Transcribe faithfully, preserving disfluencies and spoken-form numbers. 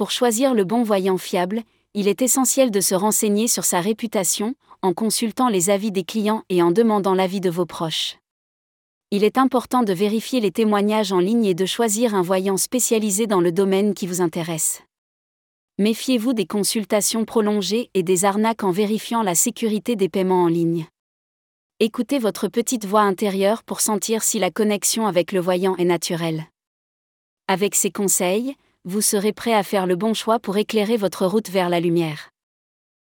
Pour choisir le bon voyant fiable, il est essentiel de se renseigner sur sa réputation, en consultant les avis des clients et en demandant l'avis de vos proches. Il est important de vérifier les témoignages en ligne et de choisir un voyant spécialisé dans le domaine qui vous intéresse. Méfiez-vous des consultations prolongées et des arnaques en vérifiant la sécurité des paiements en ligne. Écoutez votre petite voix intérieure pour sentir si la connexion avec le voyant est naturelle. Avec ces conseils, vous serez prêt à faire le bon choix pour éclairer votre route vers la lumière.